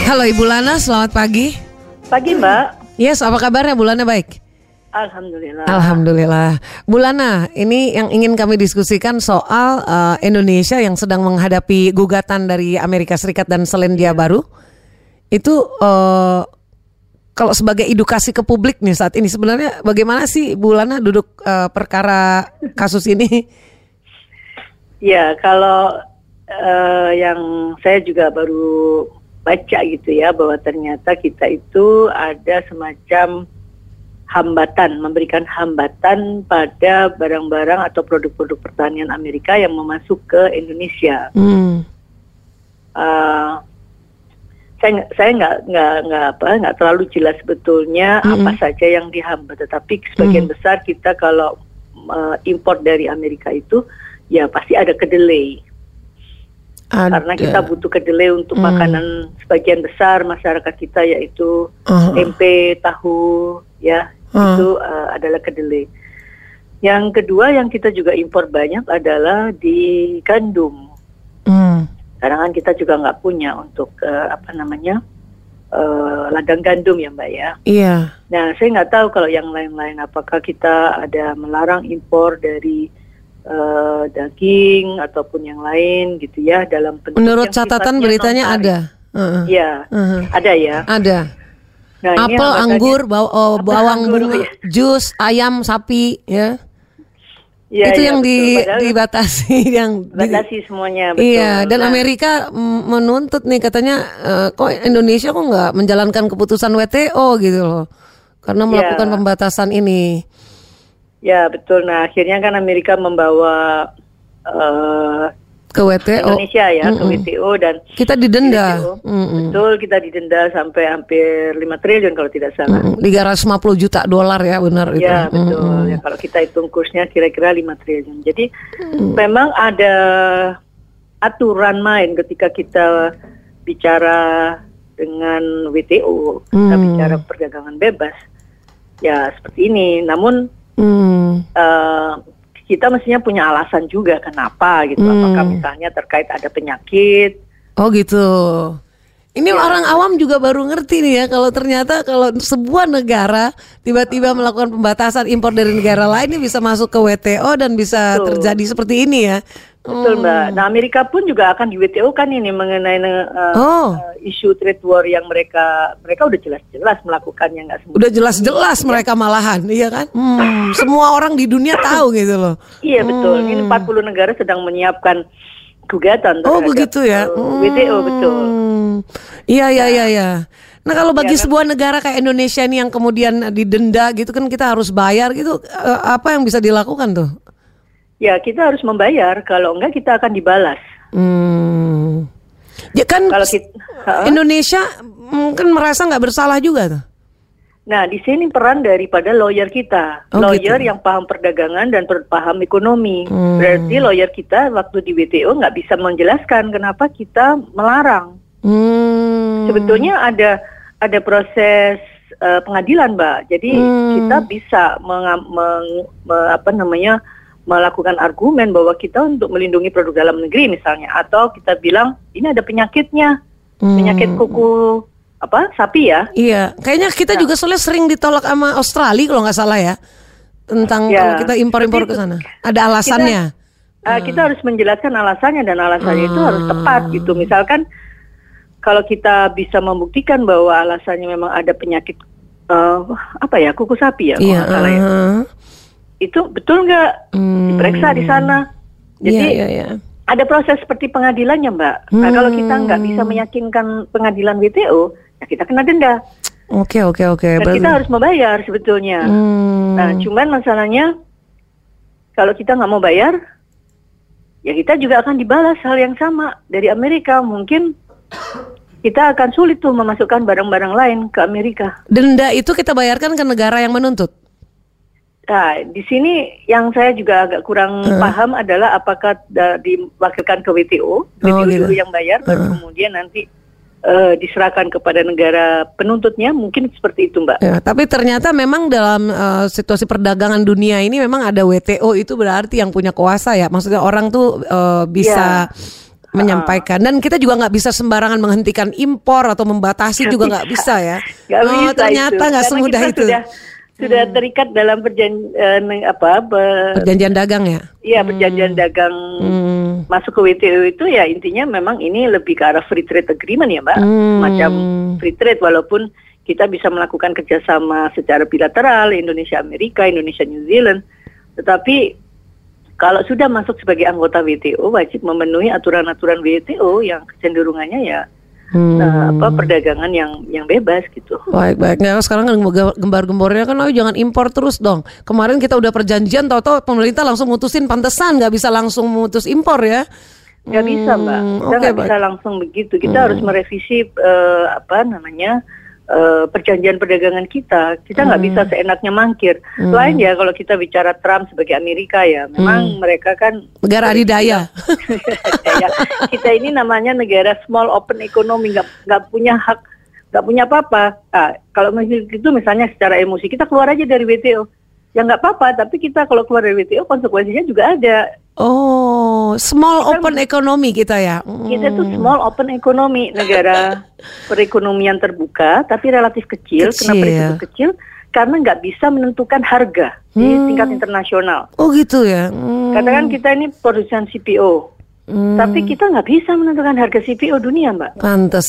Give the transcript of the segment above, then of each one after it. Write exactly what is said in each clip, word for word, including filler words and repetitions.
Halo Ibu Lana, selamat pagi. Pagi Mbak. Yes, apa kabarnya Bu Lana? Baik. Alhamdulillah. Alhamdulillah. Bu Lana, ini yang ingin kami diskusikan soal uh, Indonesia yang sedang menghadapi gugatan dari Amerika Serikat dan Selandia Baru. Itu uh, kalau sebagai edukasi ke publik nih saat ini, sebenarnya bagaimana sih Bu Lana duduk uh, perkara kasus ini? Ya, kalau uh, yang saya juga baru baca gitu ya, bahwa ternyata kita itu ada semacam hambatan, memberikan hambatan pada barang-barang atau produk-produk pertanian Amerika yang mau masuk ke Indonesia. Hmm. Uh, saya saya nggak nggak nggak apa nggak terlalu jelas sebetulnya hmm. apa saja yang dihambat, tetapi sebagian hmm. besar kita kalau uh, import dari Amerika itu ya pasti ada kedelai. Ada. Karena kita butuh kedelai untuk hmm. makanan sebagian besar masyarakat kita, yaitu uh-huh. tempe, tahu, ya uh. itu uh, adalah kedelai. Yang kedua yang kita juga impor banyak adalah di gandum. Hmm. Karena kan kita juga nggak punya untuk uh, apa namanya uh, ladang gandum ya Mbak ya. Iya. Nah saya nggak tahu kalau yang lain-lain, apakah kita ada melarang impor dari Uh, daging ataupun yang lain gitu ya, dalam bentuk menurut catatan beritanya ada. Iya, uh-huh. uh-huh. ada ya. Ada. Nah, apel, anggur, baw- oh, bawang bunga, ya. Jus, ayam, sapi, ya. Ya itu ya, yang di, dibatasi, yang dibatasi semuanya. Betul. Iya, dan nah. Amerika menuntut nih katanya, uh, kok Indonesia kok nggak menjalankan keputusan W T O gitu loh, karena melakukan ya. pembatasan ini. Ya betul. Nah akhirnya kan Amerika membawa uh, ke W T O Indonesia ya, mm-mm. ke W T O, dan kita didenda. Betul, kita didenda sampai hampir lima triliun kalau tidak salah. tiga ratus lima puluh juta dolar ya, benar itu. Ya betul. Mm-mm. Ya kalau kita hitung kursnya kira-kira lima triliun. Jadi mm. memang ada aturan main ketika kita bicara dengan W T O, kita mm. bicara perdagangan bebas. Ya seperti ini. Namun Hmm. Uh, kita mestinya punya alasan juga kenapa gitu. Hmm. Apakah misalnya terkait ada penyakit? Oh gitu. Ini ya. Orang awam juga baru ngerti nih ya, kalau ternyata kalau sebuah negara tiba-tiba melakukan pembatasan impor dari negara lain, ini bisa masuk ke W T O dan bisa Betul. terjadi seperti ini ya. Betul Mbak. Nah Amerika pun juga akan di W T O kan ini mengenai uh, oh. uh, isu trade war yang mereka mereka udah jelas-jelas melakukannya, nggak semua. Udah jelas-jelas ya. Mereka malahan, iya kan? Hmm, semua orang di dunia tahu gitu loh. Iya betul. Hmm. Ini empat puluh negara sedang menyiapkan gugatan terhadap oh begitu ya. uh, W T O betul. Iya iya iya iya. Nah kalau bagi ya, sebuah kan? negara kayak Indonesia ini yang kemudian didenda gitu kan, kita harus bayar gitu, uh, apa yang bisa dilakukan tuh? Ya kita harus membayar, kalau enggak kita akan dibalas. Hmm. Ya kan kalau kita, Indonesia mungkin merasa nggak bersalah juga tuh. Nah di sini peran daripada lawyer kita, oh, lawyer gitu. Yang paham perdagangan dan paham ekonomi. Hmm. Berarti lawyer kita waktu di W T O nggak bisa menjelaskan kenapa kita melarang. Hmm. Sebetulnya ada ada proses uh, pengadilan Mbak. Jadi hmm. kita bisa meng, meng, me, apa namanya melakukan argumen bahwa kita untuk melindungi produk dalam negeri misalnya, atau kita bilang ini ada penyakitnya, hmm. penyakit kuku apa sapi ya. Iya, kayaknya kita nah. juga soalnya sering ditolak sama Australia kalau nggak salah ya, tentang ya, kalau kita impor-impor ke sana. Ada alasannya. Kita, uh, kita harus menjelaskan alasannya, dan alasannya hmm. itu harus tepat gitu. Misalkan kalau kita bisa membuktikan bahwa alasannya memang ada penyakit uh, apa ya kuku sapi ya kalau nggak salah ya. Uh. Itu betul nggak hmm. diperiksa di sana. Jadi yeah, yeah, yeah. ada proses seperti pengadilannya Mbak. Hmm. Nah kalau kita nggak bisa meyakinkan pengadilan W T O, ya kita kena denda. Oke okay, oke okay, oke. Okay. Dan Ber- kita harus membayar sebetulnya. Hmm. Nah cuman masalahnya kalau kita nggak mau bayar, ya kita juga akan dibalas hal yang sama dari Amerika. Mungkin kita akan sulit tuh memasukkan barang-barang lain ke Amerika. Denda itu kita bayarkan ke negara yang menuntut. Nah, di sini yang saya juga agak kurang uh. paham adalah apakah da- diwakilkan ke W T O, W T O oh, gitu. Yang bayar, uh. baru kemudian nanti uh, diserahkan kepada negara penuntutnya, mungkin seperti itu Mbak. Ya, tapi ternyata memang dalam uh, situasi perdagangan dunia ini memang ada W T O, itu berarti yang punya kuasa ya, maksudnya orang tuh uh, bisa... Yeah. menyampaikan. Dan kita juga nggak bisa sembarangan menghentikan impor atau membatasi Gak juga bisa. nggak bisa ya. Gak oh bisa ternyata nggak Karena semudah kita itu. Sudah, sudah Hmm. terikat dalam perjanjian apa? Be- Perjanjian dagang ya. Iya perjanjian dagang Hmm. masuk ke W T O itu ya intinya memang ini lebih ke arah free trade agreement ya Mbak, Hmm. semacam free trade walaupun kita bisa melakukan kerjasama secara bilateral Indonesia Amerika, Indonesia New Zealand, tetapi kalau sudah masuk sebagai anggota W T O wajib memenuhi aturan-aturan W T O yang kecenderungannya ya Hmm. nah, apa perdagangan yang yang bebas gitu. Baik baik. Nah, sekarang kan gembar-gembornya kan, oh jangan impor terus dong. Kemarin kita udah perjanjian, tahu-tahu pemerintah langsung mutusin pantesan nggak bisa langsung memutus impor ya. Nggak bisa Mbak, Hmm, kita oke, nggak baik. bisa langsung begitu. Kita harus merevisi eh, apa namanya eh, perjanjian perdagangan kita. Kita nggak bisa seenaknya mangkir. Lain ya kalau kita bicara Trump sebagai Amerika ya, memang mereka kan Negara adidaya. ya, kita ini namanya negara small open economy, nggak nggak punya hak, nggak punya apa-apa. Nah, kalau itu misalnya secara emosi kita keluar aja dari W T O, ya nggak apa-apa. Tapi kita kalau keluar dari W T O konsekuensinya juga ada. Oh, small Kita- open economy kita ya. Hmm. Kita tuh small open economy, negara perekonomian terbuka tapi relatif kecil. Kecil. Kenapa disebut kecil? Karena nggak bisa menentukan harga di Hmm. tingkat internasional. Oh gitu ya. Hmm. Katakan kita ini produsen C P O, Hmm. tapi kita nggak bisa menentukan harga C P O dunia, Mbak.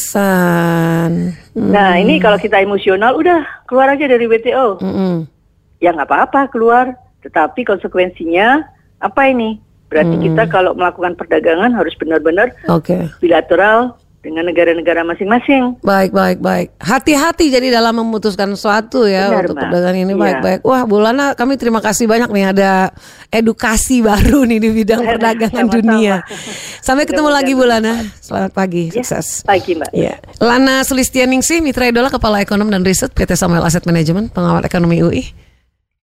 Pantesan. Hmm. Nah ini kalau kita emosional, udah keluar aja dari W T O. Mm-mm. Ya nggak apa-apa keluar, tetapi konsekuensinya apa ini? Berarti kita kalau melakukan perdagangan harus benar-benar Oke. bilateral dengan negara-negara masing-masing. Baik, baik, baik. Hati-hati jadi dalam memutuskan sesuatu ya Benar, untuk Mbak. perdagangan ini. Iya. Baik, baik. Wah, Bu Lana, kami terima kasih banyak nih ada edukasi baru nih di bidang perdagangan Sama-sama. dunia. Sampai ketemu lagi Bu Lana. Selamat pagi, Ya, sukses. pagi Mbak. Ya. Lana Sulistianingsih, Mitra Idola, Kepala Ekonom dan Riset P T Samuel Asset Management, Pengamat Ekonomi U I.